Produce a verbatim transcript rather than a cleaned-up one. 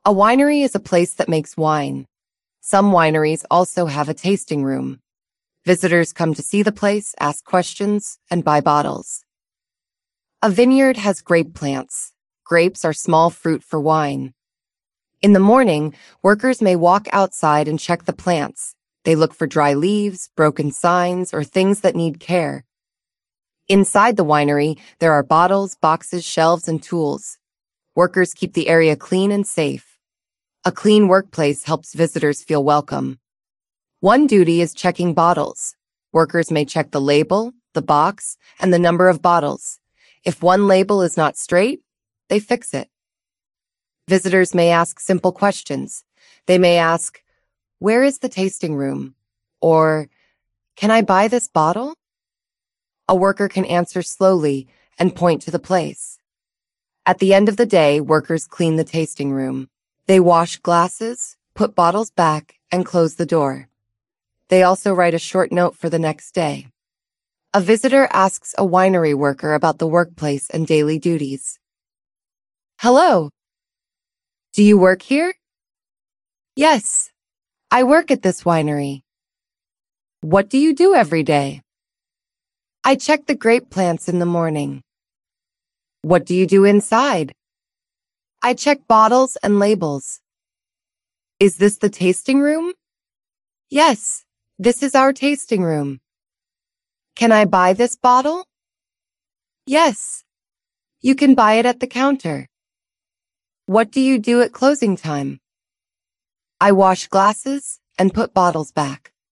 A winery is a place that makes wine. Some wineries also have a tasting room. Visitors come to see the place, ask questions, and buy bottles. A vineyard has grape plants. Grapes are small fruit for wine. In the morning, workers may walk outside and check the plants. They look for dry leaves, broken signs, or things that need care. Inside the winery, there are bottles, boxes, shelves, and tools. Workers keep the area clean and safe. A clean workplace helps visitors feel welcome. One duty is checking bottles. Workers may check the label, the box, and the number of bottles. If one label is not straight, they fix it. Visitors may ask simple questions. They may ask, "Where is the tasting room?" Or, "Can I buy this bottle?" A worker can answer slowly and point to the place. At the end of the day, workers clean the tasting room. They wash glasses, put bottles back, and close the door. They also write a short note for the next day. A visitor asks a winery worker about the workplace and daily duties. "Hello. Do you work here?" "Yes, I work at this winery." "What do you do every day?" "I check the grape plants in the morning." "What do you do inside?" "I check bottles and labels." "Is this the tasting room?" "Yes, this is our tasting room." "Can I buy this bottle?" "Yes, you can buy it at the counter." "What do you do at closing time?" "I wash glasses and put bottles back."